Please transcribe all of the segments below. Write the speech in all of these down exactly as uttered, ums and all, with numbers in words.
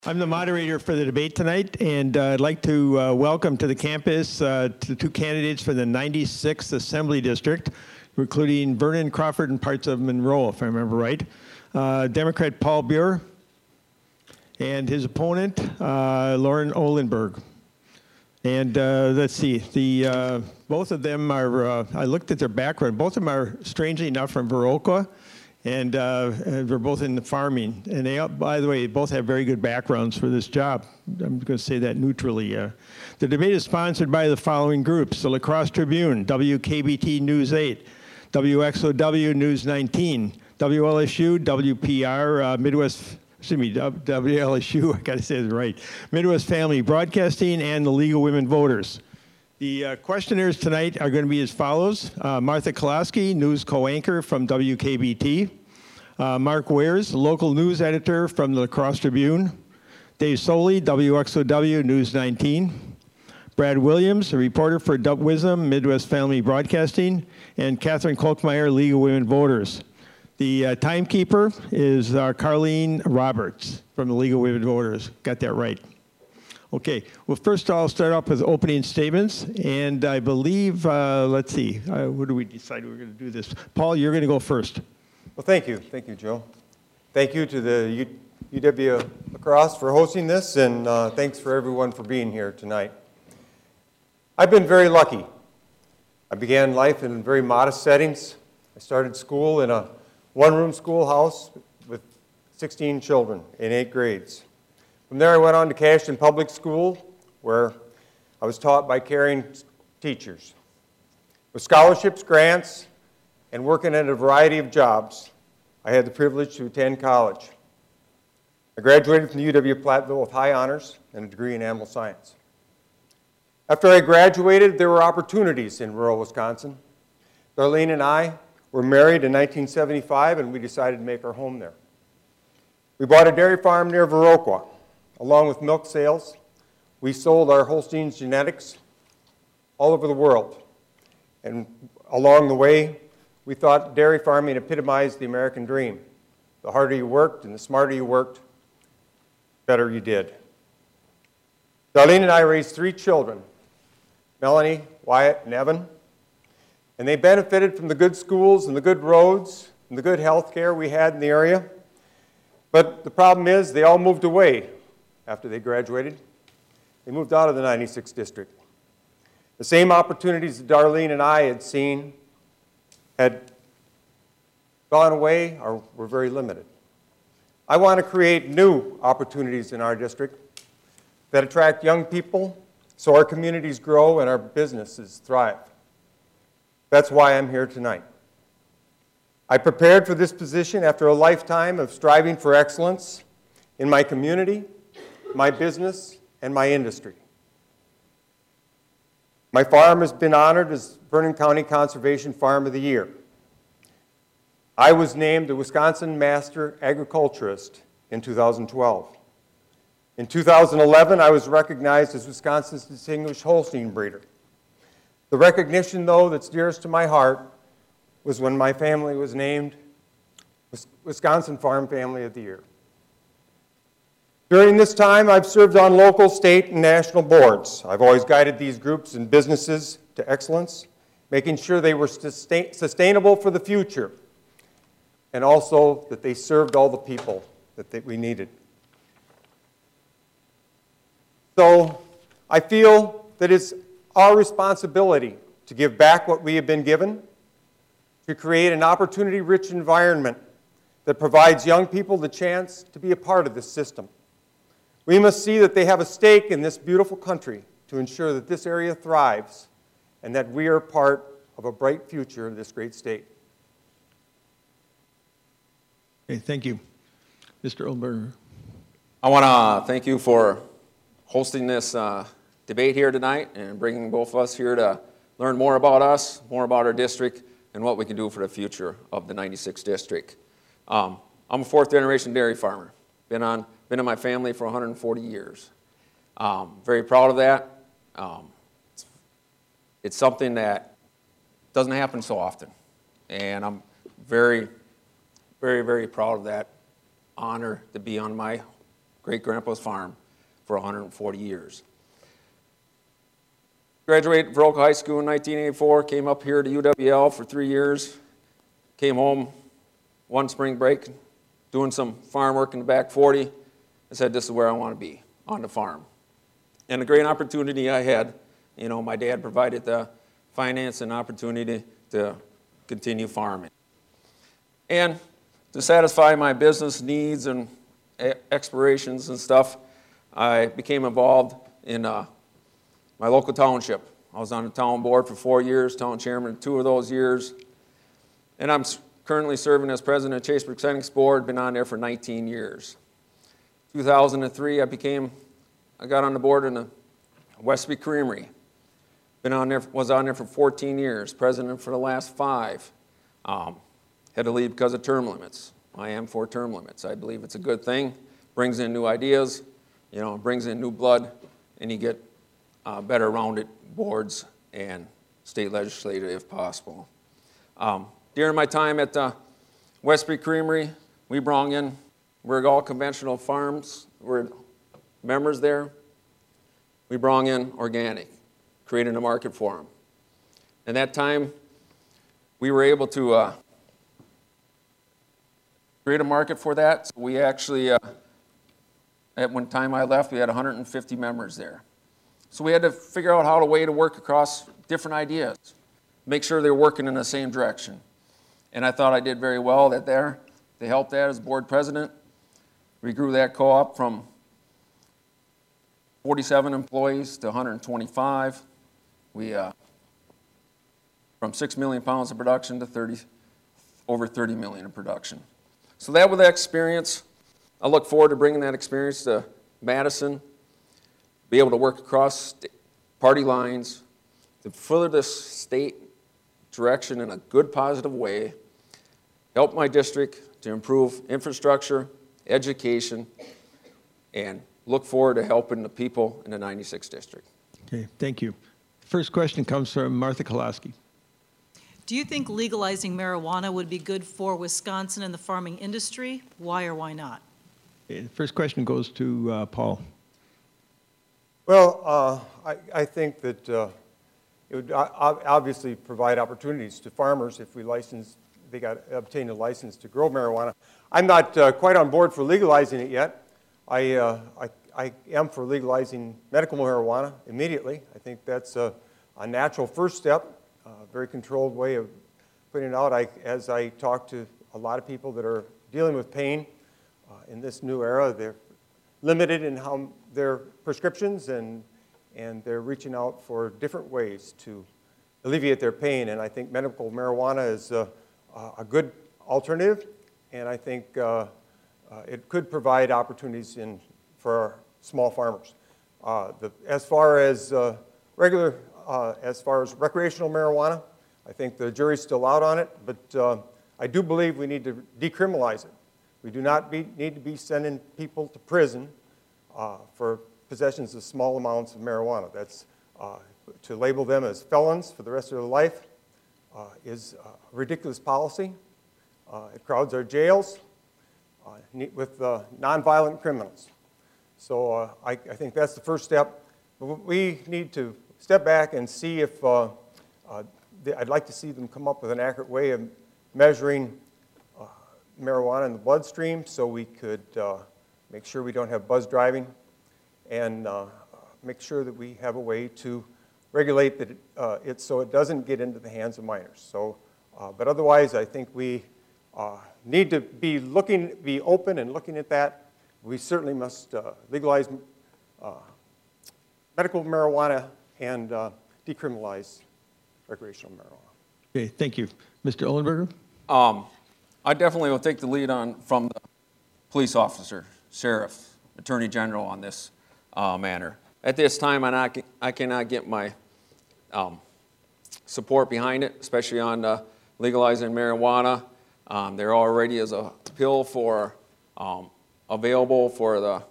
I'm the moderator for the debate tonight, and uh, I'd like to uh, welcome to the campus uh, to two candidates for the ninety-sixth Assembly District, including Vernon Crawford and parts of Monroe, if I remember right. Uh, Democrat Paul Buer and his opponent, uh, Lauren Ohlenberg. And uh, let's see, the uh, both of them are, uh, I looked at their background, both of them are strangely enough from Viroqua. And uh, we're both in the farming. And they, by the way, both have very good backgrounds for this job. I'm going to say that neutrally. Uh, the debate is sponsored by the following groups: the La Crosse Tribune, W K B T News eight, W X O W News nineteen, W L S U, W P R, uh, Midwest, excuse me, W L S U, I got to say it right, Midwest Family Broadcasting, and the League of Women Voters. The uh, questioners tonight are going to be as follows. Uh, Martha Kolosky, news co-anchor from W K B T. Uh, Mark Wares, local news editor from the La Crosse Tribune. Dave Soley, W X O W News nineteen. Brad Williams, a reporter for W I S M, Midwest Family Broadcasting. And Catherine Kolkmeyer, League of Women Voters. The uh, timekeeper is uh, Carlene Roberts from the League of Women Voters. Got that right. Okay, well, first I'll start off with opening statements, and I believe, uh, let's see, uh, what do we decide we're going to do this? Paul, you're going to go first. Well, thank you. Thank you, Joe. Thank you to the U U W La Crosse for hosting this, and uh, thanks for everyone for being here tonight. I've been very lucky. I began life in very modest settings. I started school in a one-room schoolhouse with sixteen children in eight grades. From there, I went on to Cashton Public School, where I was taught by caring teachers. With scholarships, grants, and working at a variety of jobs, I had the privilege to attend college. I graduated from the U W Platteville with high honors and a degree in animal science. After I graduated, there were opportunities in rural Wisconsin. Darlene and I were married in nineteen seventy-five, and we decided to make our home there. We bought a dairy farm near Viroqua. Along with milk sales, we sold our Holstein's genetics all over the world. And along the way, we thought dairy farming epitomized the American dream. The harder you worked and the smarter you worked, the better you did. Darlene and I raised three children, Melanie, Wyatt, and Evan. And they benefited from the good schools and the good roads and the good health care we had in the area. But the problem is they all moved away. After they graduated, they moved out of the ninety-sixth district. The same opportunities that Darlene and I had seen had gone away or were very limited. I want to create new opportunities in our district that attract young people so our communities grow and our businesses thrive. That's why I'm here tonight. I prepared for this position after a lifetime of striving for excellence in my community, my business, and my industry. My farm has been honored as Vernon County Conservation Farm of the Year. I was named the Wisconsin Master Agriculturist in two thousand twelve. In two thousand eleven, I was recognized as Wisconsin's Distinguished Holstein Breeder. The recognition, though, that's dearest to my heart was when my family was named Wisconsin Farm Family of the Year. During this time, I've served on local, state, and national boards. I've always guided these groups and businesses to excellence, making sure they were sustain sustainable for the future, and also that they served all the people that they, we needed. So I feel that it's our responsibility to give back what we have been given, to create an opportunity-rich environment that provides young people the chance to be a part of this system. We must see that they have a stake in this beautiful country to ensure that this area thrives and that we are part of a bright future of this great state. Okay, thank you. Mister Ohlenberg. I want to thank you for hosting this uh, debate here tonight and bringing both of us here to learn more about us, more about our district, and what we can do for the future of the ninety-sixth district. Um, I'm a fourth generation dairy farmer. Been on Been in my family for one hundred forty years. Um, very proud of that. Um, it's, it's something that doesn't happen so often. And I'm very, very, very proud of that honor to be on my great-grandpa's farm for one hundred forty years. Graduated Viroqua High School in nineteen eighty-four, came up here to U W L for three years, came home one spring break, doing some farm work in the back forty, and said, this is where I want to be, on the farm. And a great opportunity I had, you know, my dad provided the finance and opportunity to continue farming. And to satisfy my business needs and explorations and stuff, I became involved in uh, my local township. I was on the town board for four years, town chairman two of those years. And I'm currently serving as president of Chasebrook Settings Board, been on there for nineteen years. two thousand three, I became, I got on the board in the Westby Creamery. Been on there, was on there for fourteen years, president for the last five. Um, had to leave because of term limits. I am for term limits. I believe it's a good thing. Brings in new ideas, you know, brings in new blood, and you get uh, better rounded boards and state legislature if possible. Um, during my time at the Westby Creamery, we brought in, we're all conventional farms, we're members there. We brought in organic, creating a market for them. And that time, we were able to uh, create a market for that. So we actually, uh, at one time I left, we had one hundred fifty members there. So we had to figure out how to way to work across different ideas, make sure they're working in the same direction. And I thought I did very well that there. To help that as board president, we grew that co-op from forty-seven employees to one hundred twenty-five. We, uh, from six million pounds of production to thirty, over thirty million in production. So that was that experience. I look forward to bringing that experience to Madison, be able to work across party lines to further this state direction in a good, positive way, help my district to improve infrastructure, education, and look forward to helping the people in the ninety-sixth district. Okay, thank you. First question comes from Martha Kolaski. Do you think legalizing marijuana would be good for Wisconsin and the farming industry? Why or why not? Okay, the first question goes to uh, Paul. Well, uh, I, I think that uh, it would obviously provide opportunities to farmers if we license, they got obtain a license to grow marijuana. I'm not uh, quite on board for legalizing it yet. I, uh, I, I am for legalizing medical marijuana immediately. I think that's a, a natural first step, a very controlled way of putting it out. I, as I talk to a lot of people that are dealing with pain uh, in this new era, they're limited in how their prescriptions, and, and they're reaching out for different ways to alleviate their pain. And I think medical marijuana is a, a good alternative, and I think uh, uh, it could provide opportunities in, for our small farmers. Uh, the, as far as uh, regular, uh, as far as recreational marijuana, I think the jury's still out on it, but uh, I do believe we need to decriminalize it. We do not be, need to be sending people to prison uh, for possessions of small amounts of marijuana. That's uh, to label them as felons for the rest of their life uh, is a ridiculous policy. Uh, it crowds our jails uh, with uh, nonviolent criminals. So uh, I, I think that's the first step. We need to step back and see if, uh, uh, the, I'd like to see them come up with an accurate way of measuring uh, marijuana in the bloodstream so we could uh, make sure we don't have buzz driving, and uh, make sure that we have a way to regulate that it, uh, it so it doesn't get into the hands of minors. So, uh, but otherwise, I think we uh, need to be looking, be open and looking at that. We certainly must uh, legalize uh, medical marijuana and uh, decriminalize recreational marijuana. Okay, thank you. Mister Ullenberger? Um, I definitely will take the lead on from the police officer, sheriff, attorney general on this uh, matter. At this time, I, not, I cannot get my um, support behind it, especially on uh, legalizing marijuana. Um, there already is a pill for um, available for the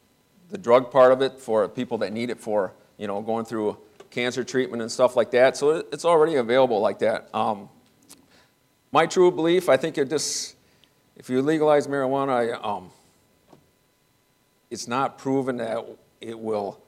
the drug part of it for people that need it for, you know, going through cancer treatment and stuff like that. So it's already available like that. Um, my true belief, I think it just, if you legalize marijuana, I, um, it's not proven that it will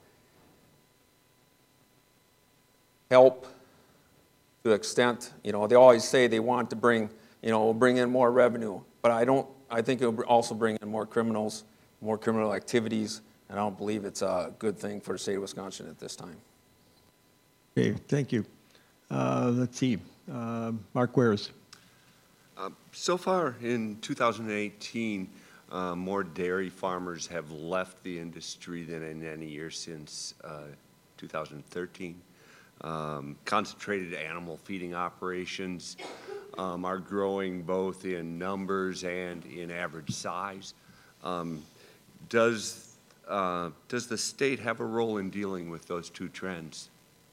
help to the extent, you know, they always say they want to bring, you know, bring in more revenue, but I don't, I think it'll also bring in more criminals, more criminal activities, and I don't believe it's a good thing for the state of Wisconsin at this time. Okay, thank you. Uh, let's see, uh, Mark Wares. Uh, So far in two thousand eighteen, uh, more dairy farmers have left the industry than in any year since uh, two thousand thirteen. Um, Concentrated animal feeding operations um, are growing both in numbers and in average size. Um, Does, uh, does the state have a role in dealing with those two trends?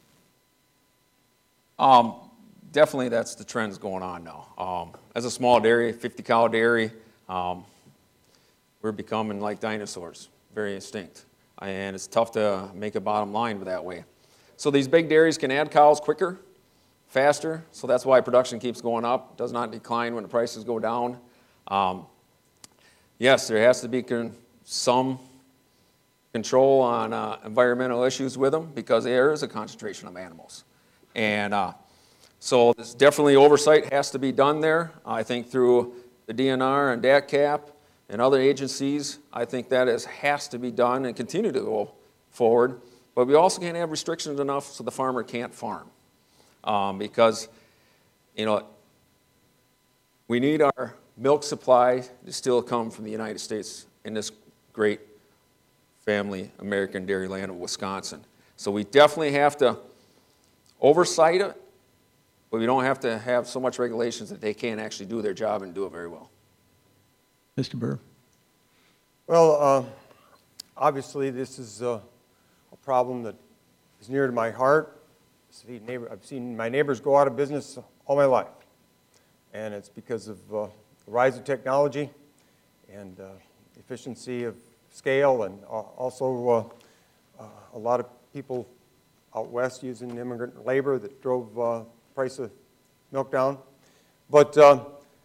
Um, definitely that's the trends going on now. Um, as a small dairy, fifty cow dairy, um, we're becoming like dinosaurs, very extinct. And it's tough to make a bottom line that way. So these big dairies can add cows quicker, faster, so that's why production keeps going up, does not decline when the prices go down. Um, yes, there has to be con some control on uh, environmental issues with them because there is a concentration of animals. And uh, so there's definitely oversight has to be done there. I think through the D N R and D A C cap and other agencies, I think that is, has to be done and continue to go forward. But we also can't have restrictions enough so the farmer can't farm. Um, because, you know, we need our milk supply to still come from the United States in this great family American dairy land of Wisconsin. So we definitely have to oversight it, but we don't have to have so much regulations that they can't actually do their job and do it very well. Mister Burr. Well, uh, obviously, this is uh, a problem that is near to my heart. I've seen my neighbors go out of business all my life, and it's because of uh, the rise of technology and uh, efficiency of scale, and uh, also uh, uh, a lot of people out west using immigrant labor that drove uh, the price of milk down. But uh,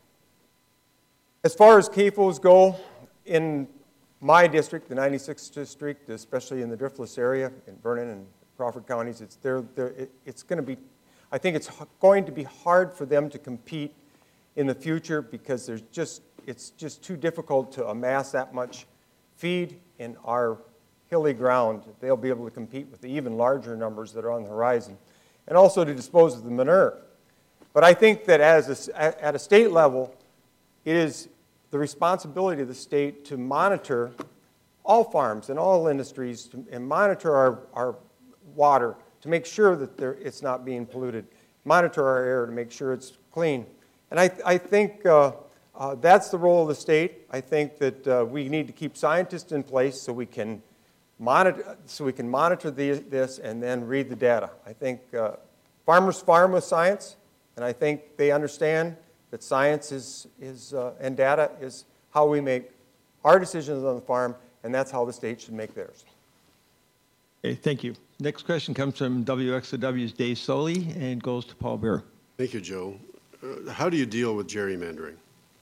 as far as C A F Os go, in my district, the ninety-sixth district, especially in the Driftless area, in Vernon and Crawford counties, it's, they're, they're, it, it's going to be, I think it's going to be hard for them to compete in the future because there's just, it's just too difficult to amass that much feed in our hilly ground. They'll be able to compete with the even larger numbers that are on the horizon, and also to dispose of the manure. But I think that as a, at a state level, it is the responsibility of the state to monitor all farms and all industries to, and monitor our, our water to make sure that there, it's not being polluted, monitor our air to make sure it's clean. And I, I think uh, uh, that's the role of the state. I think that uh, we need to keep scientists in place so we can monitor, so we can monitor the, this and then read the data. I think uh, farmers farm with science, and I think they understand that science is, is uh, and data is how we make our decisions on the farm, and that's how the state should make theirs. Okay, thank you. Next question comes from W X O W's Dave Soley and goes to Paul Bear. Thank you, Joe. Uh, how do you deal with gerrymandering?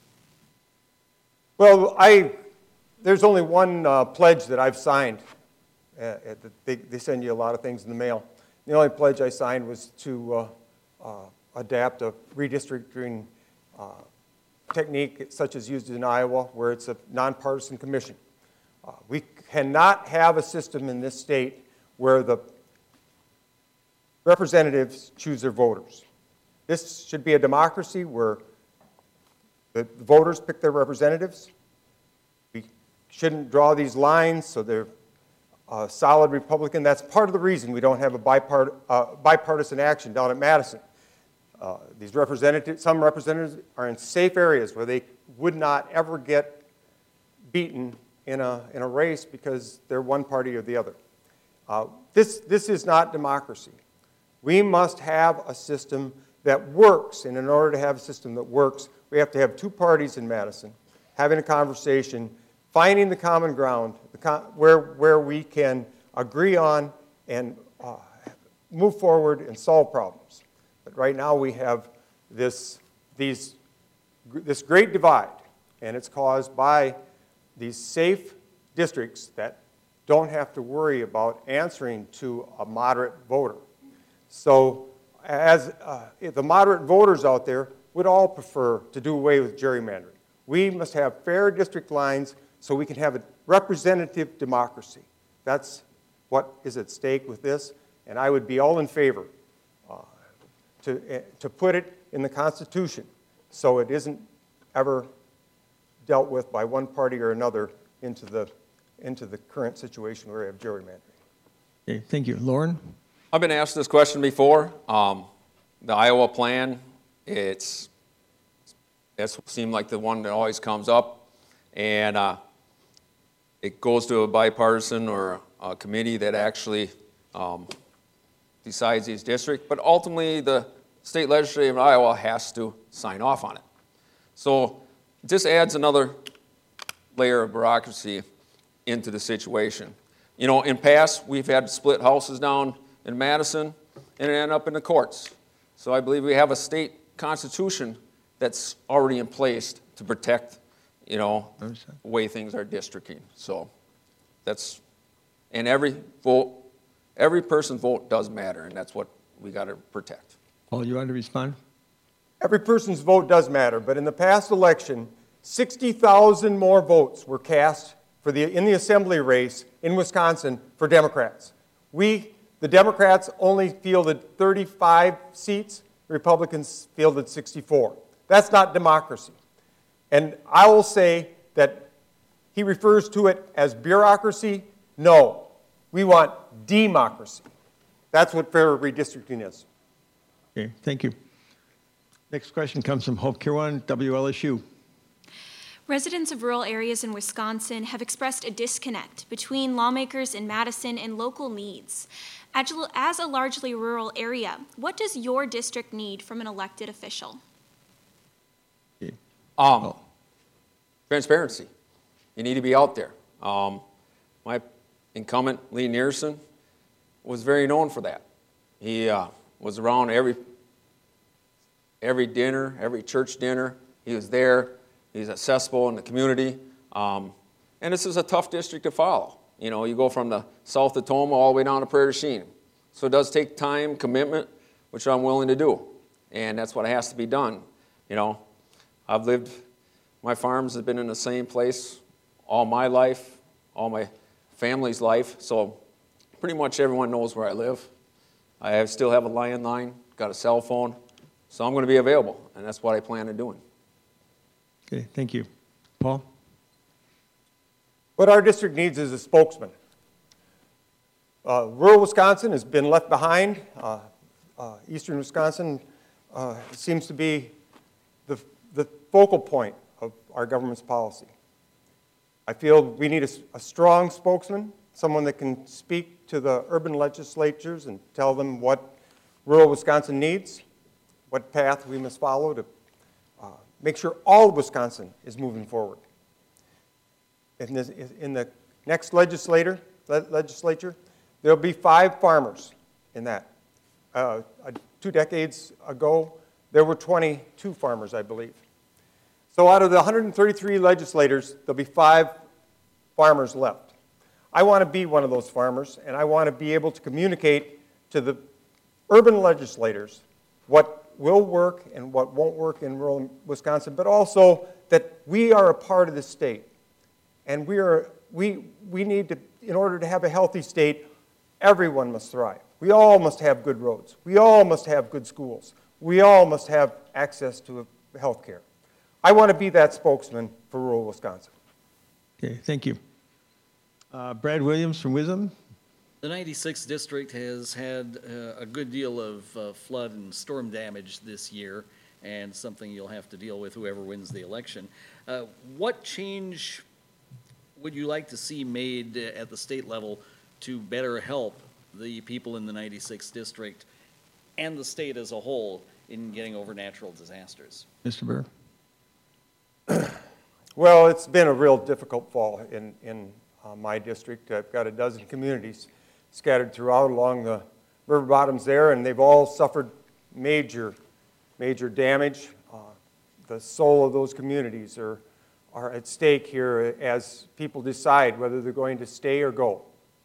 Well, I, there's only one uh, pledge that I've signed. Uh, they, they send you a lot of things in the mail. The only pledge I signed was to uh, uh, adapt a redistricting uh, technique such as used in Iowa, where it's a nonpartisan commission. Uh, we cannot have a system in this state where the representatives choose their voters. This should be a democracy where the voters pick their representatives. We shouldn't draw these lines so they're a solid Republican. That's part of the reason we don't have a bipart uh, bipartisan action down at Madison. Uh, these representatives, some representatives are in safe areas where they would not ever get beaten in a, in a race because they're one party or the other. Uh, this, this is not democracy. We must have a system that works, and in order to have a system that works, we have to have two parties in Madison having a conversation, finding the common ground, the con where, where we can agree on and uh, move forward and solve problems. But right now we have this, these, this great divide, and it's caused by these safe districts that don't have to worry about answering to a moderate voter. So as uh, if the moderate voters out there would all prefer to do away with gerrymandering. We must have fair district lines so we can have a representative democracy. That's what is at stake with this, and I would be all in favor uh, to, uh, to put it in the Constitution so it isn't ever dealt with by one party or another into the, into the current situation where we have gerrymandering. Okay, thank you. Lauren? I've been asked this question before. Um, the Iowa plan, it's, it seemed like the one that always comes up, and uh, it goes to a bipartisan or a committee that actually um, decides these districts, but ultimately the state legislature of Iowa has to sign off on it. So this adds another layer of bureaucracy into the situation. You know, in past, we've had to split houses down in Madison and it ended up in the courts. So I believe we have a state constitution that's already in place to protect, you know, the way things are districting. So that's, and every vote, every person's vote does matter, and that's what we got to protect. Paul, you want to respond? Every person's vote does matter, but in the past election, sixty thousand more votes were cast for the, in the assembly race in Wisconsin for Democrats. We, the Democrats, only fielded thirty-five seats. Republicans fielded sixty-four. That's not democracy. And I will say that he refers to it as bureaucracy. No, we want democracy. That's what fair redistricting is. Okay, thank you. Next question comes from Hope Kirwan, W L S U. Residents of rural areas in Wisconsin have expressed a disconnect between lawmakers in Madison and local needs. As a largely rural area, what does your district need from an elected official? Okay. Um, Oh. Transparency. You need to be out there. Um, my incumbent, Lee Nearson, was very known for that. He uh, was around every, every dinner, every church dinner. He was there. He's accessible in the community. Um, and this is a tough district to follow. You know, you go from the south of Toma all the way down to Prairie du Chien. So it does take time, commitment, which I'm willing to do. And that's what has to be done. You know, I've lived, my farms have been in the same place all my life, all my family's life. So pretty much everyone knows where I live. I have, still have a landline, got a cell phone. So I'm going to be available, and that's what I plan on doing. Okay, thank you. Paul? What our district needs is a spokesman. Uh, rural Wisconsin has been left behind. Uh, uh, Eastern Wisconsin uh, seems to be the, the focal point of our government's policy. I feel we need a, a strong spokesman, someone that can speak to the urban legislatures and tell them what rural Wisconsin needs, what path we must follow to uh, make sure all of Wisconsin is moving forward. In, this, in the next legislator, le legislature, there'll be five farmers in that. Uh, uh, two decades ago, there were twenty-two farmers, I believe. So out of the one hundred thirty-three legislators, there'll be five farmers left. I want to be one of those farmers, and I want to be able to communicate to the urban legislators what will work and what won't work in rural Wisconsin, but also that we are a part of the state. And we, are, we, we need to, in order to have a healthy state, everyone must thrive. We all must have good roads. We all must have good schools. We all must have access to health care. I want to be that spokesman for rural Wisconsin. Okay, thank you. Uh, Brad Williams from Wisdom. The ninety-sixth district has had uh, a good deal of uh, flood and storm damage this year, and something you'll have to deal with whoever wins the election. Uh, what change would you like to see made at the state level to better help the people in the ninety-sixth district and the state as a whole in getting over natural disasters? Mister Burr. Well, it's been a real difficult fall in, in uh, my district. I've got a dozen communities scattered throughout along the river bottoms there, and they've all suffered major, major damage. Uh, the soul of those communities are, are at stake here as people decide whether they're going to stay or go.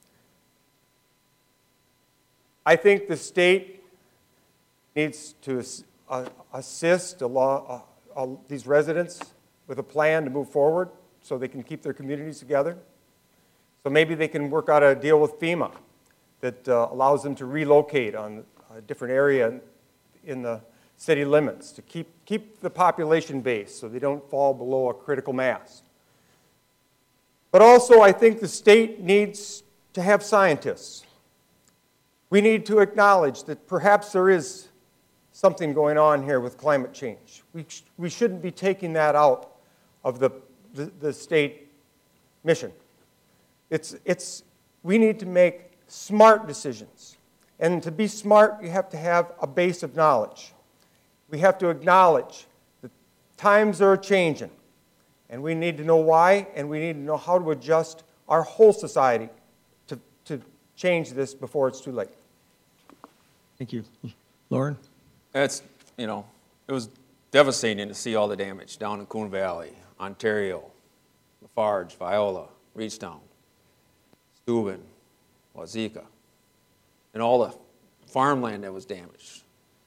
I think the state needs to uh, assist a law, uh, uh, these residents with a plan to move forward so they can keep their communities together. So maybe they can work out a deal with FEMA that uh, allows them to relocate on a different area in the city limits to keep, keep the population base so they don't fall below a critical mass. But also, I think the state needs to have scientists. We need to acknowledge that perhaps there is something going on here with climate change. We, sh we shouldn't be taking that out of the, the, the state mission. It's, it's, we need to make smart decisions. And to be smart, you have to have a base of knowledge. We have to acknowledge that times are changing, and we need to know why, and we need to know how to adjust our whole society to, to change this before it's too late. Thank you. Lauren? It's, you know, it was devastating to see all the damage down in Coon Valley, Ontario, Lafarge, Viola, Reachtown, Steuben, Wazeeka, and all the farmland that was damaged.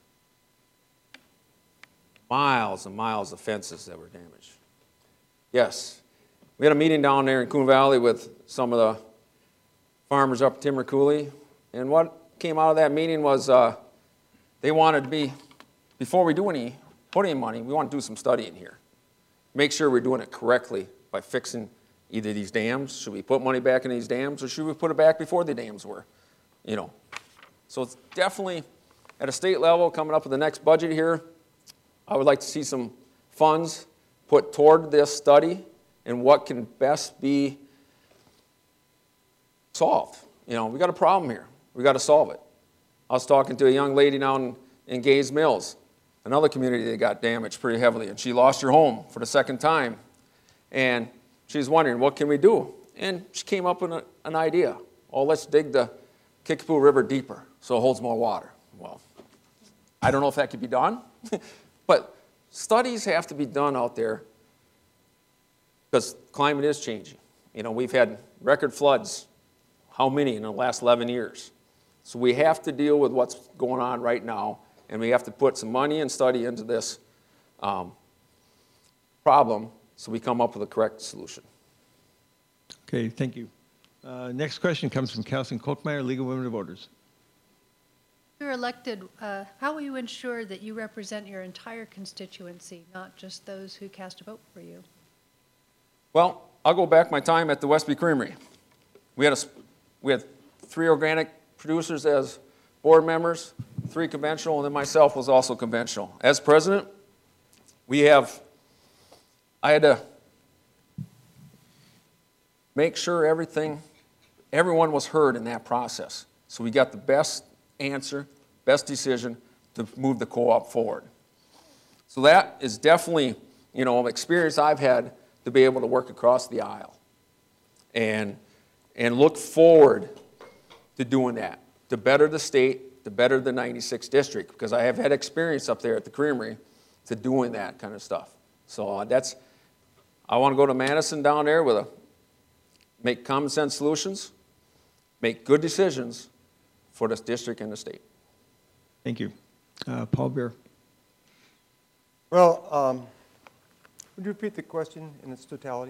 Miles and miles of fences that were damaged. Yes, we had a meeting down there in Coon Valley with some of the farmers up Timber Coulee, and what came out of that meeting was uh, they wanted to be, before we do any, put any money, we want to do some studying here. Make sure we're doing it correctly by fixing either these dams. Should we put money back in these dams, or should we put it back before the dams were? You know, so it's definitely at a state level coming up with the next budget here. I would like to see some funds put toward this study and what can best be solved. You know, we got a problem here. We got to solve it. I was talking to a young lady down in Gays Mills, another community that got damaged pretty heavily, and she lost her home for the second time. And she's wondering, what can we do? And she came up with a, an idea. Oh, let's dig the Kickapoo River deeper so it holds more water. Well, I don't know if that could be done, but studies have to be done out there because climate is changing. You know, we've had record floods, how many in the last eleven years? So we have to deal with what's going on right now, and we have to put some money and study into this um, problem so we come up with a correct solution. Okay, thank you. Uh, next question comes from Kelson Kolkmeyer, League of Women Voters. You're elected, uh, how will you ensure that you represent your entire constituency, not just those who cast a vote for you? Well, I'll go back my time at the Westby Creamery. We had, a, we had three organic producers as board members, three conventional, and then myself was also conventional. As president, we have, I had to make sure everything, everyone was heard in that process. So we got the best answer, best decision to move the co-op forward. So that is definitely, you know, an experience I've had to be able to work across the aisle and, and look forward to doing that, to better the state, to better the ninety-sixth district, because I have had experience up there at the Creamery to doing that kind of stuff. So uh, that's, I want to go to Madison down there with a, make common sense solutions, make good decisions for this district and the state. Thank you. Uh, Paul Beer. Well, um, would you repeat the question in its totality?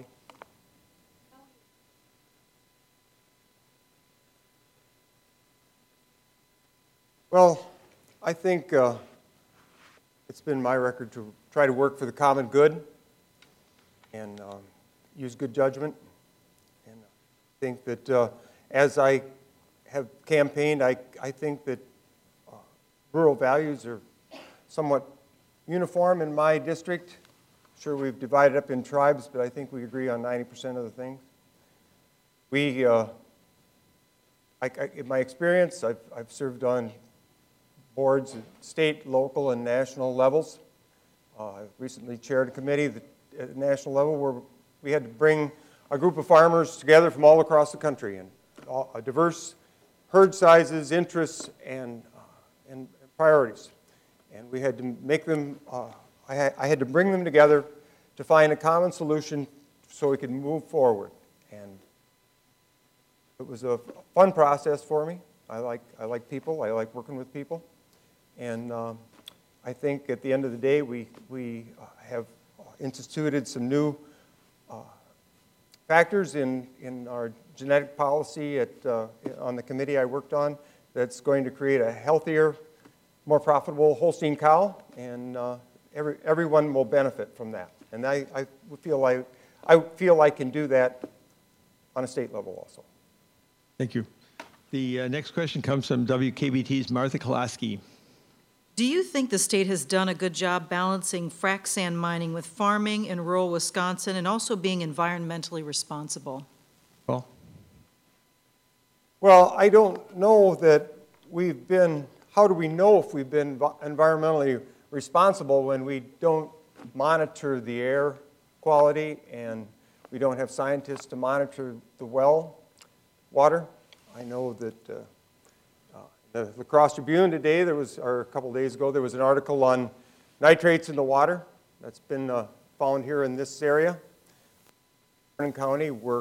Well, I think uh, it's been my record to try to work for the common good and um, use good judgment. And I think that uh, as I have campaigned, I, I think that uh, rural values are somewhat uniform in my district. Sure, we've divided up in tribes, but I think we agree on ninety percent of the things. We, uh, I, I, in my experience, I've, I've served on boards at state, local, and national levels. Uh, I recently chaired a committee that, at the national level where we had to bring a group of farmers together from all across the country, and all, a diverse herd sizes, interests, and, uh, and priorities. And we had to make them, uh, I, had, I had to bring them together to find a common solution so we could move forward. And it was a fun process for me. I like, I like people. I like working with people. And um, I think at the end of the day, we, we have instituted some new uh, factors in, in our genetic policy at, uh, on the committee I worked on that's going to create a healthier, more profitable Holstein cow, and uh, every, everyone will benefit from that. And I, I feel like I feel I can do that on a state level also. Thank you. The uh, next question comes from W K B T's Martha Kolaski. Do you think the state has done a good job balancing frac sand mining with farming in rural Wisconsin and also being environmentally responsible? Paul? Well, I don't know that we've been, how do we know if we've been environmentally responsible when we don't monitor the air quality and we don't have scientists to monitor the well water? I know that uh, uh, the La Crosse Tribune today, there was, or a couple days ago, there was an article on nitrates in the water that's been uh, found here in this area. Vernon County, we're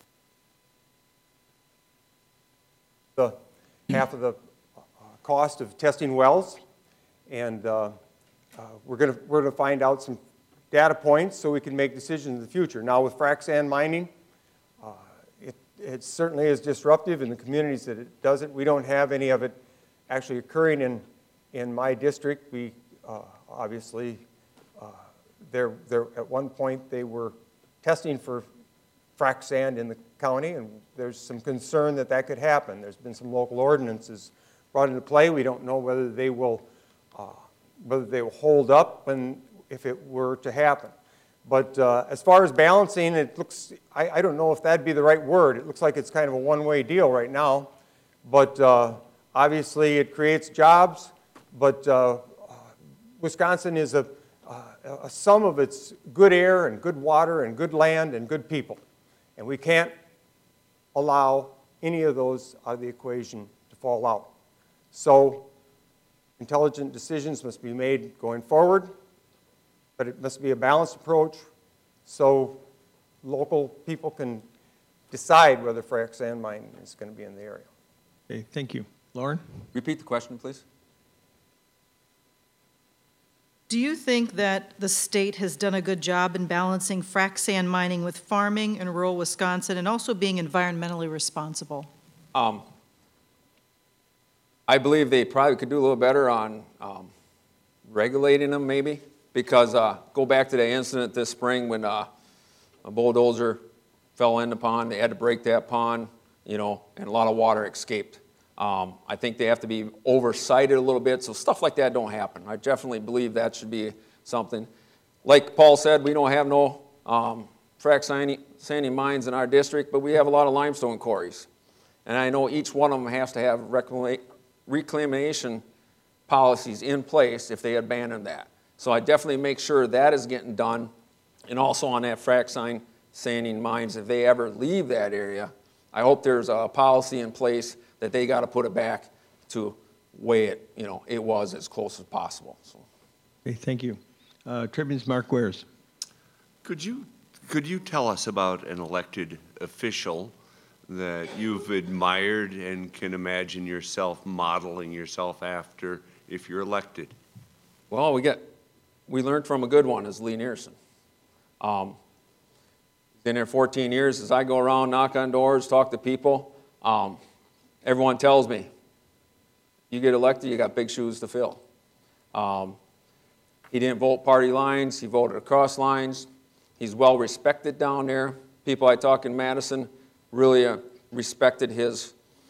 the half of the uh, cost of testing wells, and uh, uh, we're going to we're going to find out some data points so we can make decisions in the future. Now with frac sand mining, uh, it, it certainly is disruptive in the communities that it does it. We don't have any of it actually occurring in in my district. We uh, obviously uh, there there at one point they were testing for frac sand in the county, and there's some concern that that could happen. There's been some local ordinances brought into play. We don't know whether they will uh, whether they will hold up when if it were to happen. But uh, as far as balancing, it looks, I, I don't know if that'd be the right word. It looks like it's kind of a one-way deal right now. But uh, obviously it creates jobs, but uh, Wisconsin is a, a sum of its good air and good water and good land and good people. And we can't allow any of those out of the equation to fall out. So intelligent decisions must be made going forward, but it must be a balanced approach so local people can decide whether frac sand mining is going to be in the area. Okay, thank you. Lauren? Repeat the question, please. Do you think that the state has done a good job in balancing frac sand mining with farming in rural Wisconsin and also being environmentally responsible? Um, I believe they probably could do a little better on um, regulating them, maybe, because uh, go back to the incident this spring when uh, a bulldozer fell in the pond. They had to break that pond, you know, and a lot of water escaped. Um, I think they have to be oversighted a little bit so stuff like that don't happen. I definitely believe that should be something. Like Paul said, we don't have no um, frac sandy mines in our district, but we have a lot of limestone quarries. And I know each one of them has to have reclama- reclamation policies in place if they abandon that. So I definitely make sure that is getting done. And also on that frac sanding mines, if they ever leave that area, I hope there's a policy in place that they got to put it back to way it, you know, it was as close as possible. So. Okay, thank you. Uh, Tribune's Mark Wares. Could you, could you tell us about an elected official that you've admired and can imagine yourself modeling yourself after if you're elected? Well, we get, we learned from a good one, is Lee Nearson. Um, been there fourteen years. As I go around, knock on doors, talk to people, um, everyone tells me, you get elected, you got big shoes to fill. Um, he didn't vote party lines, he voted across lines. He's well respected down there. People I talk in Madison really uh, respected his,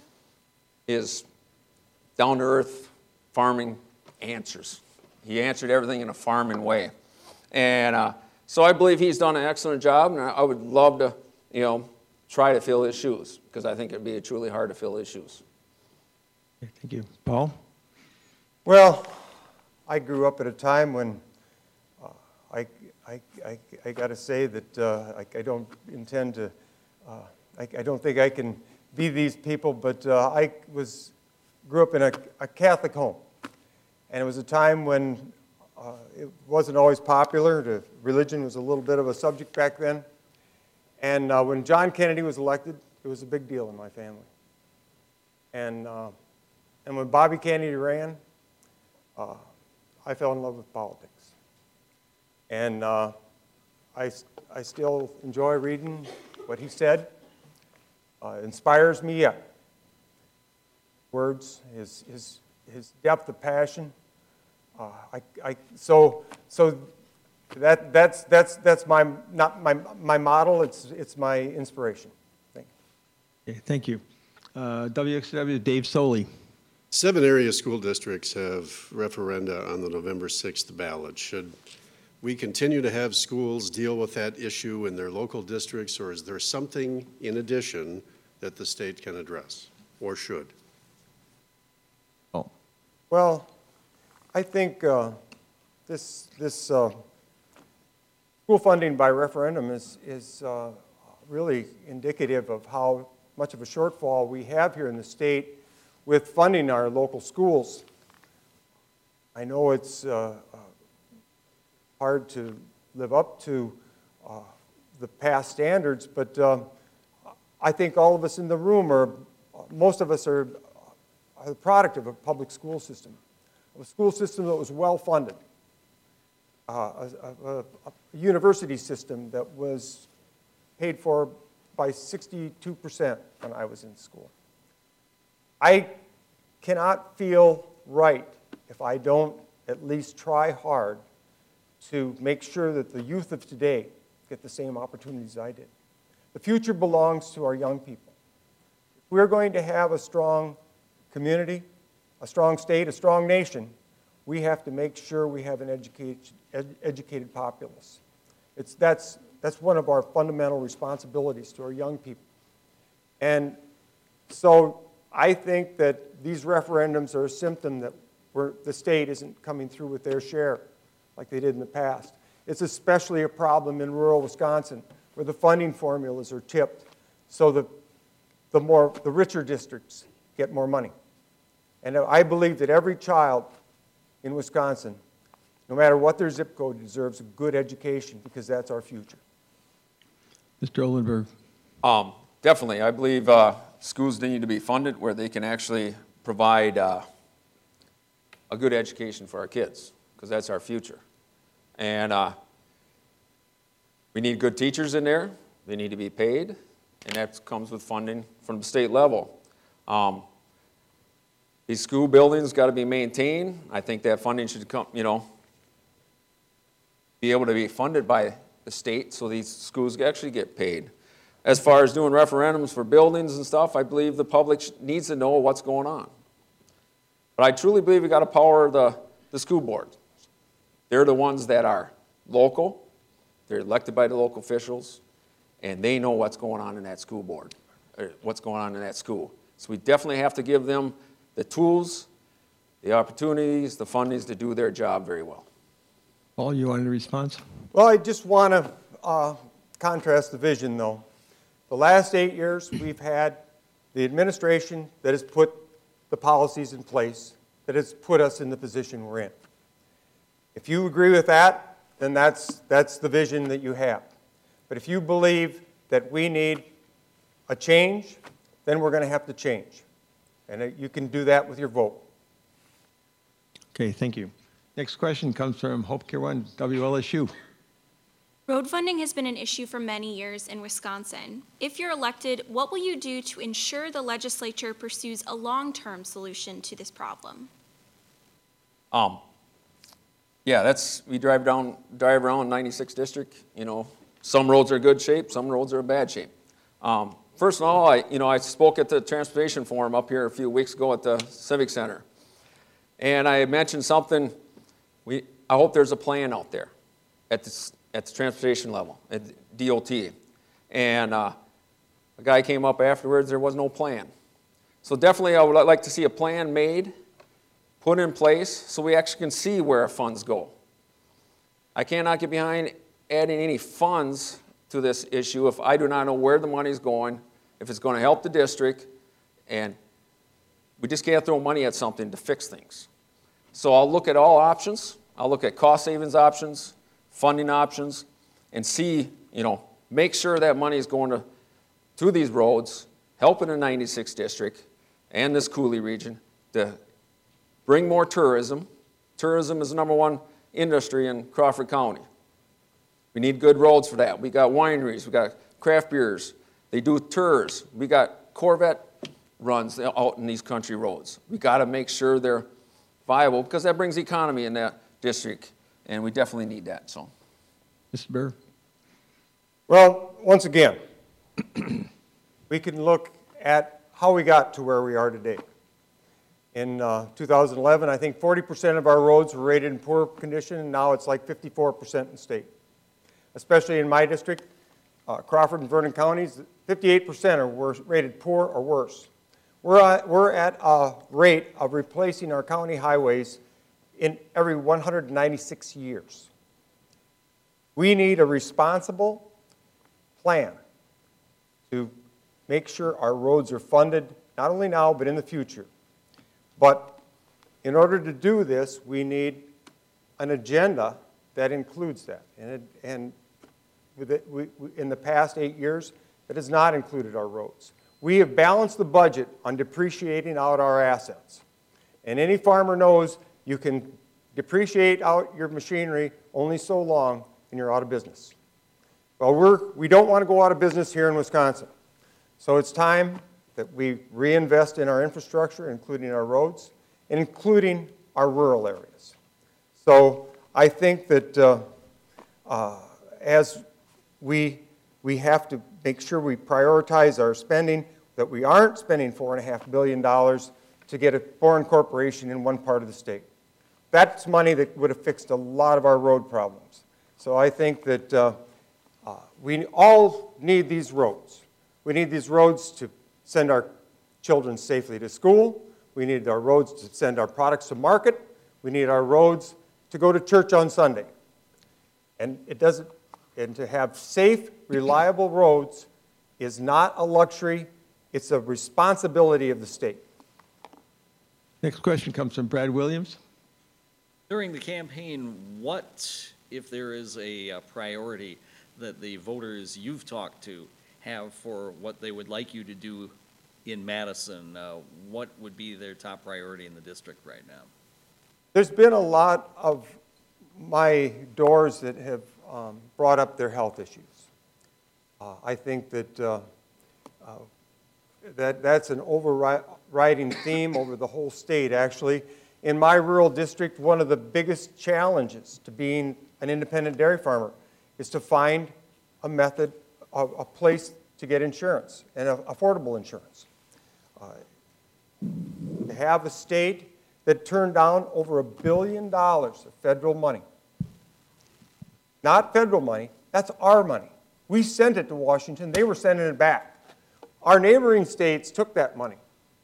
his down-to-earth farming answers. He answered everything in a farming way. And uh, so I believe he's done an excellent job, and I, I would love to, you know, try to fill his shoes, because I think it'd be truly hard to fill his shoes. Okay, thank you. Paul? Well, I grew up at a time when uh, I, I, I, I got to say that uh, I, I don't intend to, uh, I, I don't think I can be these people, but uh, I was, grew up in a, a Catholic home. And it was a time when uh, it wasn't always popular. The religion was a little bit of a subject back then. And uh, when John Kennedy was elected, it was a big deal in my family. And, uh, and when Bobby Kennedy ran, uh, I fell in love with politics. And uh, I, I still enjoy reading what he said. Uh, it inspires me yet. Words, his, his, his depth of passion. Uh, I, I, so so that, that's, that's, that's my, not my, my model, it's, it's my inspiration. Thank you. Okay, thank you. Uh, W X W, Dave Soley. Seven area school districts have referenda on the November sixth ballot. Should we continue to have schools deal with that issue in their local districts, or is there something in addition that the state can address, or should? Oh. Well, I think uh, this, this uh, school funding by referendum is, is uh, really indicative of how much of a shortfall we have here in the state with funding our local schools. I know it's uh, uh, hard to live up to uh, the past standards, but uh, I think all of us in the room are, most of us are, are the product of a public school system, a school system that was well funded, uh, a, a, a university system that was paid for by sixty-two percent when I was in school. I cannot feel right if I don't at least try hard to make sure that the youth of today get the same opportunities I did. The future belongs to our young people. If we're going to have a strong community, a strong state, a strong nation, we have to make sure we have an educated, ed, educated populace. It's, that's, that's one of our fundamental responsibilities to our young people. And so I think that these referendums are a symptom that we're, the state isn't coming through with their share like they did in the past. It's especially a problem in rural Wisconsin where the funding formulas are tipped so the, the, more, the richer districts get more money. And I believe that every child in Wisconsin, no matter what their zip code, deserves a good education because that's our future. Mister Oldenburg. Um, definitely. I believe uh, schools need to be funded where they can actually provide uh, a good education for our kids, because that's our future. And uh, we need good teachers in there. They need to be paid, and that comes with funding from the state level. Um, these school buildings got to be maintained. I think that funding should come, you know, be able to be funded by the state so these schools actually get paid. As far as doing referendums for buildings and stuff, I believe the public needs to know what's going on. But I truly believe we got to power the, the school board. They're the ones that are local, they're elected by the local officials, and they know what's going on in that school board, or what's going on in that school. So we definitely have to give them the tools, the opportunities, the fundings to do their job very well. Paul, you wanted a response? Well, I just want to uh, contrast the vision, though. The last eight years, we've had the administration that has put the policies in place, that has put us in the position we're in. If you agree with that, then that's, that's the vision that you have. But if you believe that we need a change, then we're going to have to change. And you can do that with your vote. Okay, thank you. Next question comes from Hope Kirwan, W L S U. Road funding has been an issue for many years in Wisconsin. If you're elected, what will you do to ensure the legislature pursues a long-term solution to this problem? Um, yeah, that's, we drive down, drive around ninety-sixth district, you know, some roads are good shape, some roads are bad shape. Um, first of all, I, you know, I spoke at the Transportation Forum up here a few weeks ago at the Civic Center. And I mentioned something, we, I hope there's a plan out there at the, at the transportation level, at D O T. And uh, a guy came up afterwards, there was no plan. So definitely I would like to see a plan made, put in place, so we actually can see where our funds go. I cannot get behind adding any funds to this issue if I do not know where the money's going, if it's going to help the district, and we just can't throw money at something to fix things. So I'll look at all options. I'll look at cost savings options, funding options, and see, you know, make sure that money is going to, to these roads, helping the ninety-sixth district and this Cooley region to bring more tourism. Tourism is the number one industry in Crawford County. We need good roads for that. We got wineries, we got craft beers. They do tours. We got Corvette runs out in these country roads. We got to make sure they're viable because that brings economy in that district, and we definitely need that. So, Mister Burr? Well, once again, we can look at how we got to where we are today. In uh, two thousand eleven, I think forty percent of our roads were rated in poor condition, and now it's like fifty-four percent in the state. Especially in my district, uh, Crawford and Vernon counties, fifty-eight percent are worse, rated poor or worse. We're at, we're at a rate of replacing our county highways in every one hundred ninety-six years. We need a responsible plan to make sure our roads are funded, not only now, but in the future. But in order to do this, we need an agenda that includes that. And, it, and with it, we, we, in the past eight years, it has not included our roads. We have balanced the budget on depreciating out our assets. And any farmer knows you can depreciate out your machinery only so long and you're out of business. Well, we're, we don't want to go out of business here in Wisconsin. So it's time that we reinvest in our infrastructure, including our roads, and including our rural areas. So I think that uh, uh, as we, we have to make sure we prioritize our spending, that we aren't spending four point five billion dollars to get a foreign corporation in one part of the state. That's money that would have fixed a lot of our road problems. So I think that uh, uh, we all need these roads. We need these roads to send our children safely to school. We need our roads to send our products to market. We need our roads to go to church on Sunday. And it doesn't, and to have safe, reliable roads is not a luxury, it's a responsibility of the state. Next question comes from Brad Williams. During the campaign, what, if there is a, uh priority that the voters you've talked to have for what they would like you to do in Madison, uh, what would be their top priority in the district right now? There's been a lot of my doors that have um, brought up their health issues. Uh, I think that, uh, uh, that that's an overriding theme over the whole state, actually. In my rural district, one of the biggest challenges to being an independent dairy farmer is to find a method, a, a place to get insurance, and a, affordable insurance. Uh, to have a state that turned down over a billion dollars of federal money. Not federal money, that's our money. We sent it to Washington, they were sending it back. Our neighboring states took that money.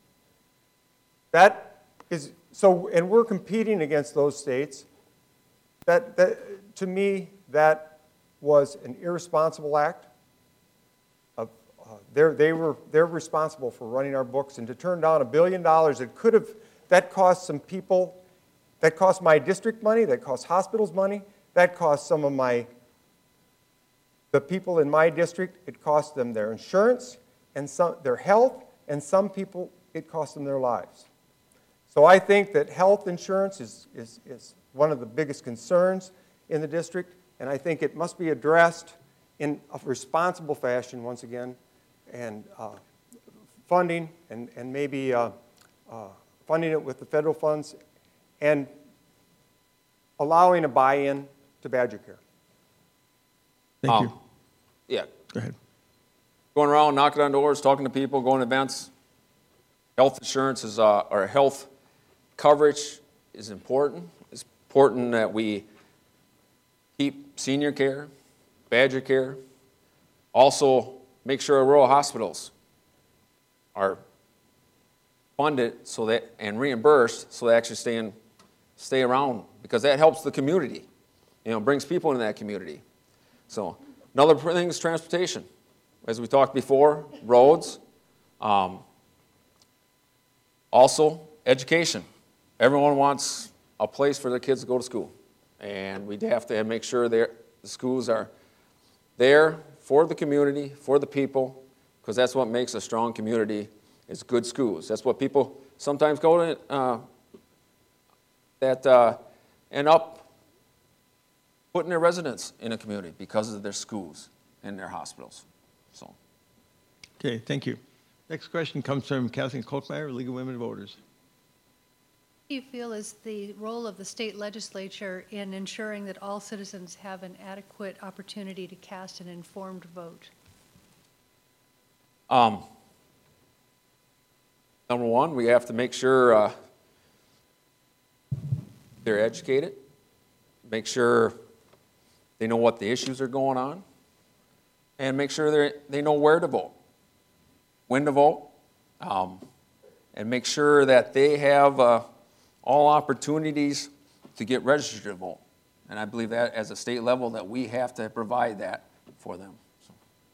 That is, so, and we're competing against those states. That, that, to me, that was an irresponsible act. Of, uh, they're, they were, they're responsible for running our books, and to turn down a billion dollars that could have, that cost some people, that cost my district money, that cost hospitals money, that cost some of my, the people in my district, it cost them their insurance and some, their health, and some people, it cost them their lives. So I think that health insurance is, is, is one of the biggest concerns in the district, and I think it must be addressed in a responsible fashion, once again, and uh, funding, and, and maybe uh, uh, funding it with the federal funds, and allowing a buy-in to Badger Care. Thank Um, you. Yeah, Go ahead. going around, knocking on doors, talking to people, going to events. Health insurance is, uh, or health coverage is important. It's important that we keep senior care, Badger Care. Also, make sure our rural hospitals are funded so that, and reimbursed so they actually stay in, stay around, because that helps the community. You know, brings people into that community. So another thing is transportation. As we talked before, roads. Um, also, education. Everyone wants a place for their kids to go to school. And we have to make sure the schools are there for the community, for the people, because that's what makes a strong community, is good schools. That's what people sometimes go to, uh, that uh, end up putting their residents in a community because of their schools and their hospitals. So. Okay, thank you. Next question comes from Kathleen Kolkmeyer, League of Women Voters. What do you feel is the role of the state legislature in ensuring that all citizens have an adequate opportunity to cast an informed vote? Um, number one, we have to make sure uh, they're educated, make sure they know what the issues are going on, and make sure they they know where to vote, when to vote, um, and make sure that they have uh, all opportunities to get registered to vote. And I believe that as a state level that we have to provide that for them. So.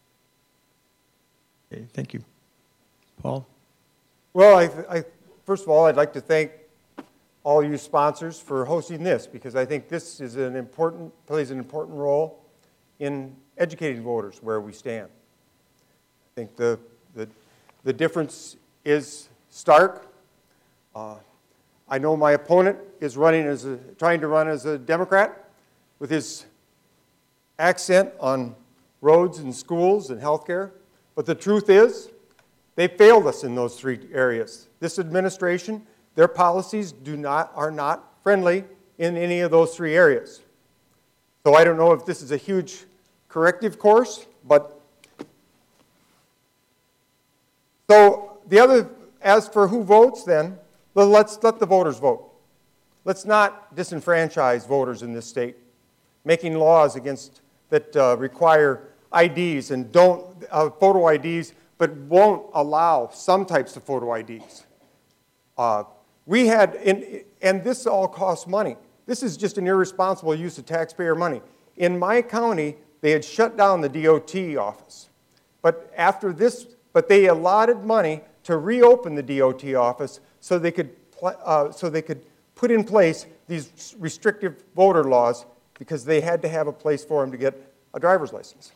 Okay, thank you. Paul? Well, I, I, first of all, I'd like to thank all you sponsors for hosting this, because I think this is an important, plays an important role in educating voters where we stand. I think the, the, the difference is stark. Uh, I know my opponent is running as a, trying to run as a Democrat with his accent on roads and schools and healthcare, but the truth is, they failed us in those three areas. This administration, their policies do not, are not friendly in any of those three areas. So I don't know if this is a huge corrective course, but so the other, as for who votes then, well, let's let the voters vote. Let's not disenfranchise voters in this state, making laws against that uh, require I Ds and don't, uh, photo I Ds, but won't allow some types of photo I Ds. Uh, we had, in, and this all costs money. This is just an irresponsible use of taxpayer money. In my county, they had shut down the D O T office. But after this, but they allotted money to reopen the D O T office so they could, uh, so they could put in place these restrictive voter laws because they had to have a place for them to get a driver's license.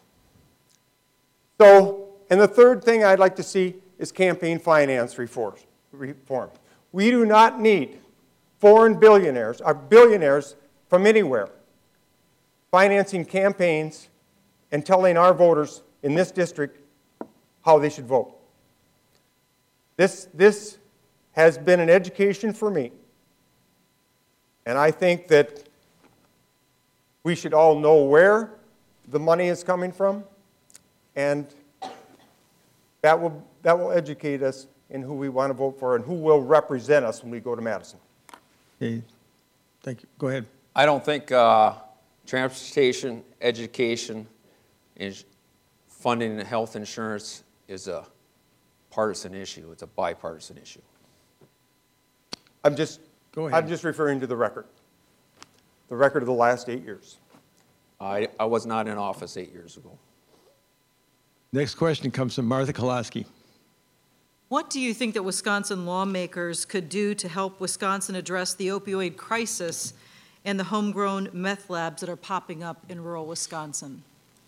So, and the third thing I'd like to see is campaign finance reform. We do not need foreign billionaires, or billionaires from anywhere, financing campaigns and telling our voters in this district how they should vote. This, this has been an education for me. And I think that we should all know where the money is coming from, and that will, that will educate us in who we want to vote for and who will represent us when we go to Madison. Okay, thank you. Go ahead. I don't think uh, transportation, education, is funding and health insurance is a partisan issue. It's a bipartisan issue. I'm just, Go ahead. I'm just referring to the record, the record of the last eight years. I, I was not in office eight years ago. Next question comes from Martha Kolaski. What do you think that Wisconsin lawmakers could do to help Wisconsin address the opioid crisis and the homegrown meth labs that are popping up in rural Wisconsin?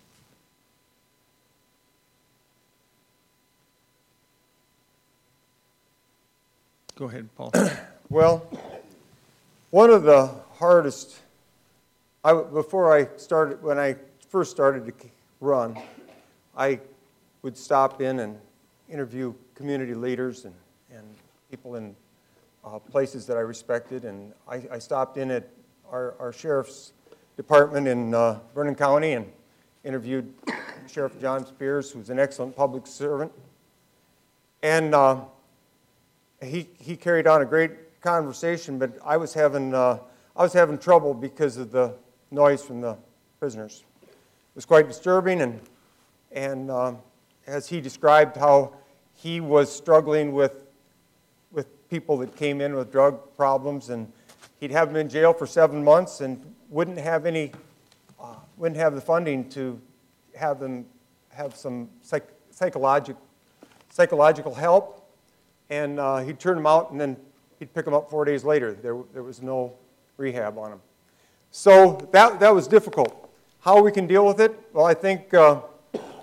Go ahead, Paul. Well, one of the hardest, I, before I started, when I first started to run, I would stop in and interview community leaders and, and people in uh, places that I respected. And I, I stopped in at our, our sheriff's department in uh, Vernon County and interviewed Sheriff John Spears, who's an excellent public servant. And uh, he, he carried on a great conversation, but I was having, uh, I was having trouble because of the noise from the prisoners. It was quite disturbing, and, and uh, as he described how he was struggling with, with people that came in with drug problems, and he'd have them in jail for seven months and wouldn't have any, uh, wouldn't have the funding to have them have some psych psychologic, psychological help, and uh, he'd turn them out, and then he'd pick them up four days later. There, there was no rehab on them. So that, that was difficult. How we can deal with it? Well, I think uh,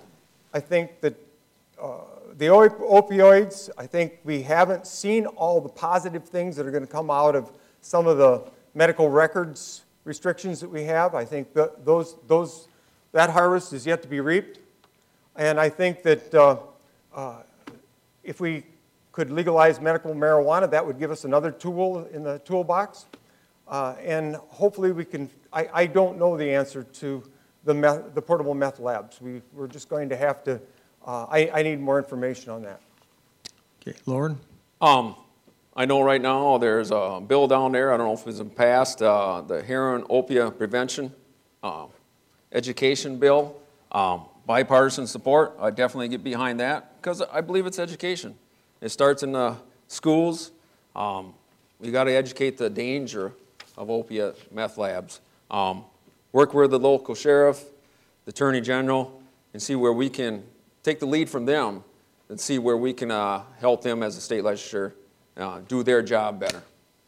I think that uh, the opioids, I think we haven't seen all the positive things that are going to come out of some of the medical records restrictions that we have. I think that those, those, that harvest is yet to be reaped. And I think that uh, uh, if we could legalize medical marijuana, that would give us another tool in the toolbox. Uh, and hopefully we can, I, I don't know the answer to the, meth, the portable meth labs. We, we're just going to have to, uh, I, I need more information on that. Okay, Lauren? Um, I know right now there's a bill down there, I don't know if it's been passed, uh, the heroin opiate prevention uh, education bill. Um, bipartisan support, I definitely get behind that because I believe it's education. It starts in the schools. Um, you got to educate the danger of opiate meth labs. Um, work with the local sheriff, the attorney general, and see where we can take the lead from them and see where we can uh, help them as a state legislature uh, do their job better.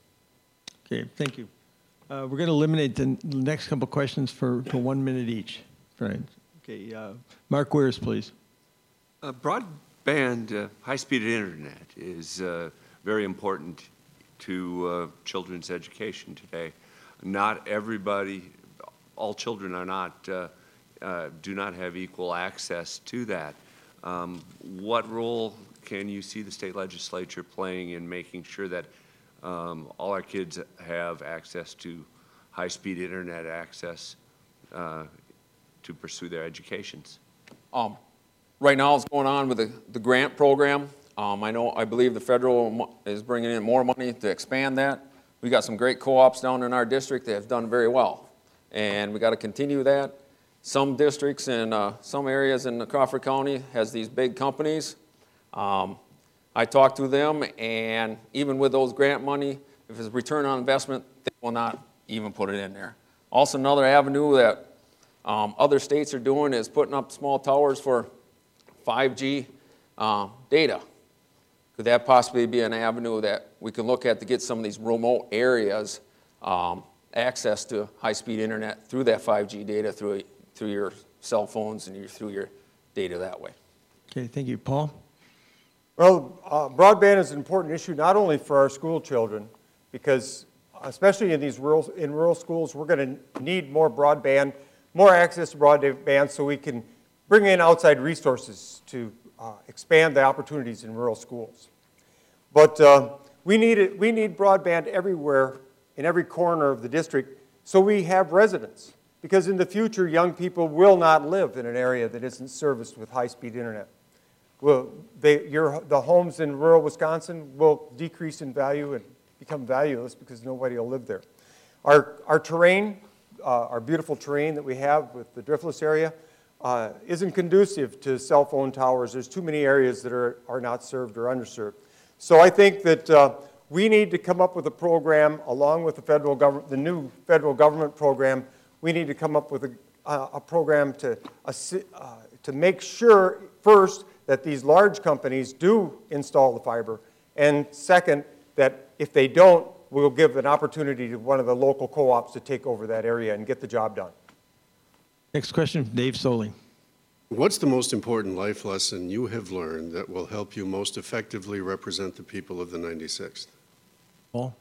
Okay, thank you. Uh, we're going to eliminate the next couple questions for to one minute each. Right. Okay, uh, Mark Weirs, please. Uh, broadband, uh, high-speed internet is uh, very important to uh, children's education today. Not everybody, all children are not, uh, uh, do not have equal access to that. Um, what role can you see the state legislature playing in making sure that um, all our kids have access to high-speed internet access uh, to pursue their educations? Um, right now, it's going on with the, the grant program. Um, I know, I believe the federal is bringing in more money to expand that. We got some great co-ops down in our district that have done very well, and we got to continue that. Some districts in uh, some areas in Crawford County has these big companies. Um, I talked to them, and even with those grant money, if it's return on investment, they will not even put it in there. Also, another avenue that Um, other states are doing is putting up small towers for five G uh, data. Could that possibly be an avenue that we can look at to get some of these remote areas um, access to high-speed internet through that five G data through, through your cell phones and your, through your data that way? Okay, thank you. Paul? Well, uh, broadband is an important issue not only for our school children, because especially in these rural, in rural schools, we're going to need more broadband, more access to broadband so we can bring in outside resources to uh, expand the opportunities in rural schools. But uh, we, need it, we need broadband everywhere, in every corner of the district, so we have residents. Because in the future, young people will not live in an area that isn't serviced with high-speed internet. Well, they, your, the homes in rural Wisconsin will decrease in value and become valueless because nobody will live there. Our, our terrain, Uh, our beautiful terrain that we have with the driftless area uh, isn't conducive to cell phone towers. There's too many areas that are, are not served or underserved. So I think that uh, we need to come up with a program along with the federal government, the new federal government program. We need to come up with a, uh, a program to, uh, to make sure, first, that these large companies do install the fiber, and second, that if they don't, we'll give an opportunity to one of the local co-ops to take over that area and get the job done. Next question, Dave Soling. What's the most important life lesson you have learned that will help you most effectively represent the people of the ninety-sixth? Paul?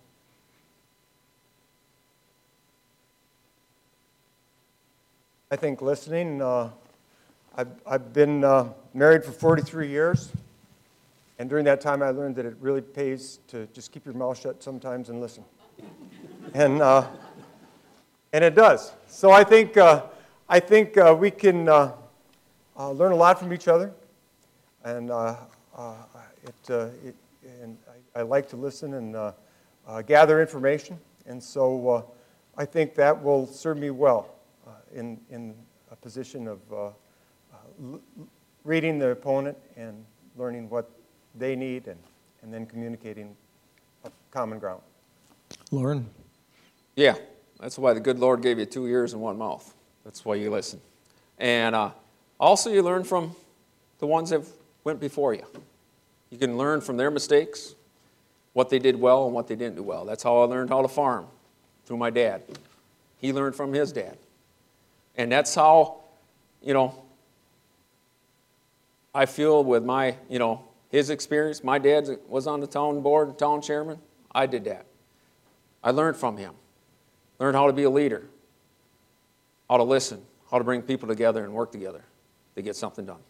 I think listening, uh, I've, I've been uh, married for forty-three years. And during that time, I learned that it really pays to just keep your mouth shut sometimes and listen. And, uh, and it does. So I think, uh, I think uh, we can uh, uh, learn a lot from each other. And, uh, uh, it, uh, it, and I, I like to listen and uh, uh, gather information. And so uh, I think that will serve me well uh, in, in a position of uh, uh, reading the opponent and learning what they need, and, and then communicating a common ground. Lauren? Yeah, that's why the good Lord gave you two ears and one mouth. That's why you listen. And uh, also you learn from the ones that went before you. You can learn from their mistakes, what they did well and what they didn't do well. That's how I learned how to farm, through my dad. He learned from his dad. And that's how, you know, I feel with my, you know, his experience, my dad was on the town board, town chairman, I did that. I learned from him, learned how to be a leader, how to listen, how to bring people together and work together to get something done.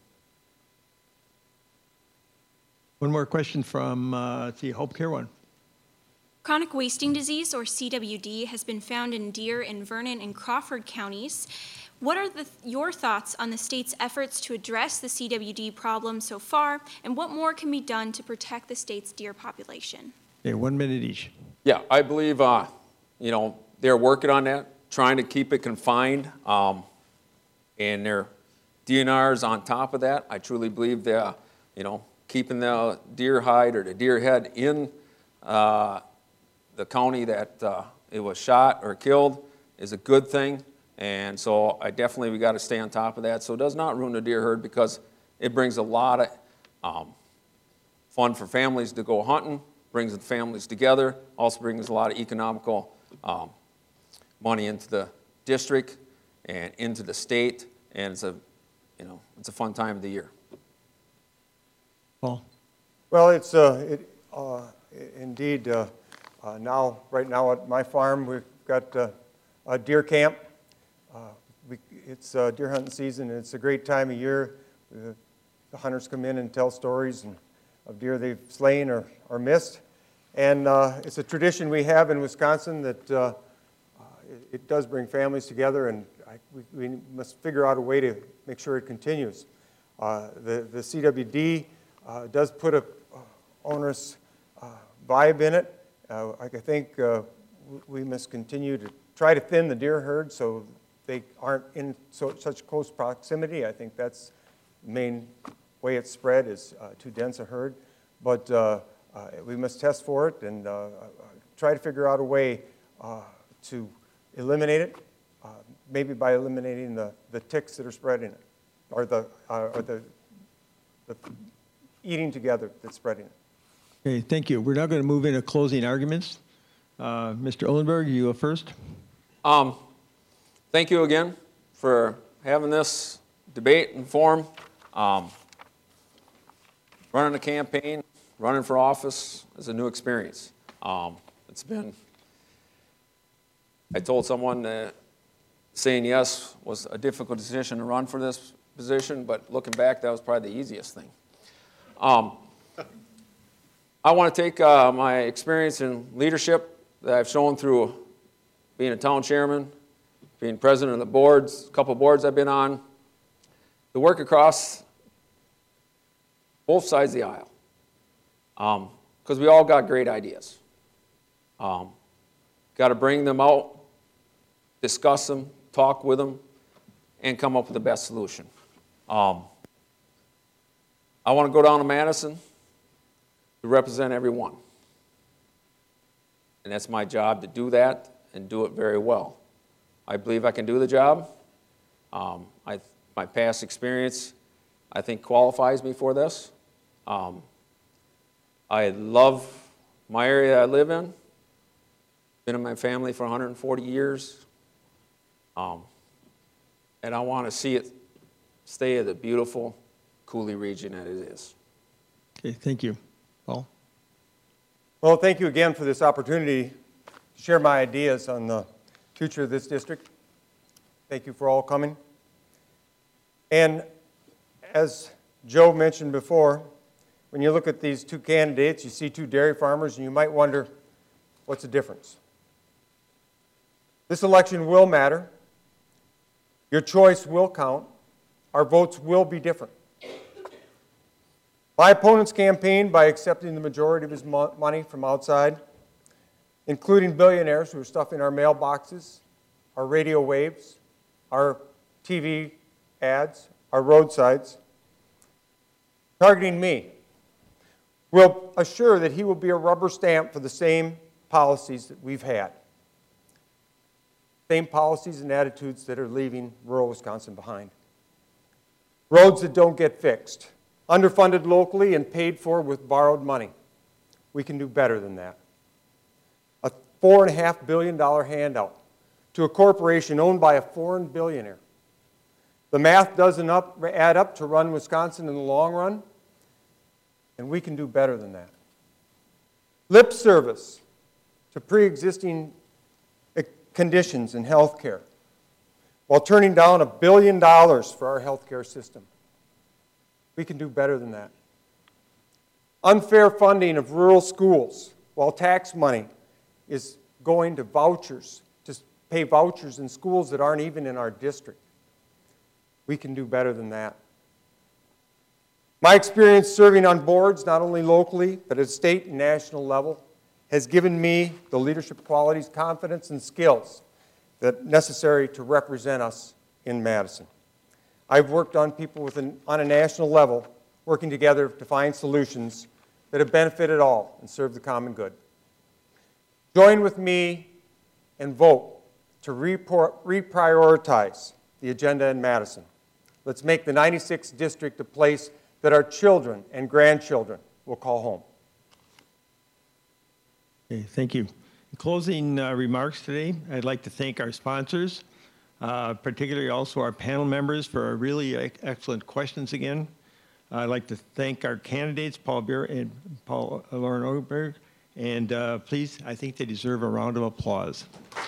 One more question from, uh, let's see, Hope Care one. Chronic wasting disease, or C W D, has been found in deer in Vernon and Crawford counties. What are the, your thoughts on the state's efforts to address the C W D problem so far, and what more can be done to protect the state's deer population? Okay, one minute each. Yeah, I believe, uh, you know, they're working on that, trying to keep it confined, um, and their D N R's on top of that. I truly believe they're, you know, keeping the deer hide or the deer head in uh, the county that uh, it was shot or killed is a good thing. And so I definitely, we got to stay on top of that. So it does not ruin the deer herd because it brings a lot of um, fun for families to go hunting, brings the families together, also brings a lot of economical um, money into the district and into the state, and it's a, you know, it's a fun time of the year. Paul? Well, it's uh, it, uh, indeed uh, uh, now, right now at my farm, we've got uh, a deer camp. Uh, we, it's uh, deer hunting season, and it's a great time of year. Uh, the hunters come in and tell stories and, of deer they've slain or, or missed. And uh, it's a tradition we have in Wisconsin that uh, uh, it, it does bring families together, and I, we, we must figure out a way to make sure it continues. Uh, the, the C W D uh, does put a uh, onerous uh, vibe in it. Uh, I think uh, we must continue to try to thin the deer herd so they aren't in so, such close proximity. I think that's the main way it's spread is uh, too dense a herd. But uh, uh, we must test for it and uh, try to figure out a way uh, to eliminate it, uh, maybe by eliminating the, the ticks that are spreading it, or the, uh, or the, the eating together that's spreading it. Okay, thank you. We're now going to move into closing arguments. Uh, Mister Uhlenberg, you go first. Um, thank you again for having this debate and forum. Um, running a campaign, running for office is a new experience. Um, it's been, I told someone that saying yes was a difficult decision to run for this position, but looking back, that was probably the easiest thing. Um, I want to take uh, my experience in leadership that I've shown through being a town chairman, being president of the boards, a couple boards I've been on, to work across both sides of the aisle. Because um, we all got great ideas. Um, got to bring them out, discuss them, talk with them, and come up with the best solution. Um, I want to go down to Madison to represent everyone. And that's my job to do that and do it very well. I believe I can do the job. Um, I, my past experience, I think, qualifies me for this. Um, I love my area I live in. Been in my family for one hundred forty years. Um, and I want to see it stay the beautiful Coulee region that it is. Okay, thank you. Paul? Well, thank you again for this opportunity to share my ideas on the future of this district. Thank you for all coming. And as Joe mentioned before, when you look at these two candidates, you see two dairy farmers, and you might wonder, what's the difference? This election will matter. Your choice will count. Our votes will be different. My opponents campaigned by accepting the majority of his mo- money from outside, including billionaires who are stuffing our mailboxes, our radio waves, our T V ads, our roadsides, targeting me. Will assure that he will be a rubber stamp for the same policies that we've had. Same policies and attitudes that are leaving rural Wisconsin behind. Roads that don't get fixed, underfunded locally and paid for with borrowed money. We can do better than that. A four point five billion dollars handout to a corporation owned by a foreign billionaire. The math doesn't up, add up to run Wisconsin in the long run, and we can do better than that. Lip service to pre-existing conditions in health care while turning down a billion dollars for our health care system. We can do better than that. Unfair funding of rural schools while tax money is going to vouchers, to pay vouchers in schools that aren't even in our district. We can do better than that. My experience serving on boards, not only locally, but at state and national level, has given me the leadership qualities, confidence, and skills that are necessary to represent us in Madison. I've worked on people with an, on a national level, working together to find solutions that have benefited all and served the common good. Join with me and vote to report, reprioritize the agenda in Madison. Let's make the ninety-sixth district a place that our children and grandchildren will call home. Okay, thank you. In closing uh, remarks today, I'd like to thank our sponsors, uh, particularly also our panel members for our really e excellent questions again. I'd like to thank our candidates, Paul Beer and Paul Lauren Oberg, and uh, please, I think they deserve a round of applause.